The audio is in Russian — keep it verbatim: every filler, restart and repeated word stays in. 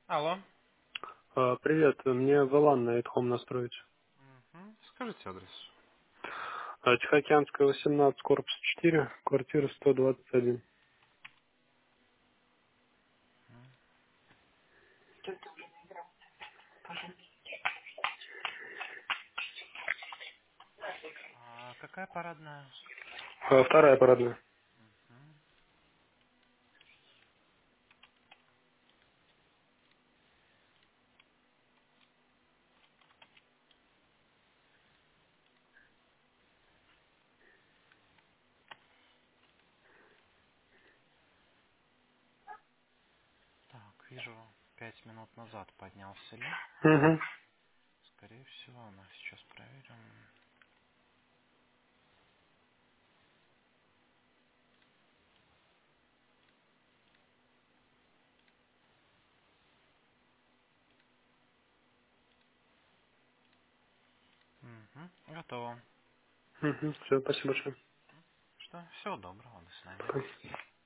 Алло. А, Привет, мне Валан на Эдхом настроить. Мгм. Скажите адрес. А, Тихоокеанская, восемнадцать, корпус четыре, квартира сто двадцать один. А какая парадная? А, Вторая парадная. Мгм. Так, вижу, пять минут назад поднялся лифт. Угу. Скорее всего, мы сейчас проверим. Угу. Готово. Угу. Все, спасибо большое. Что? Всего доброго, до свидания.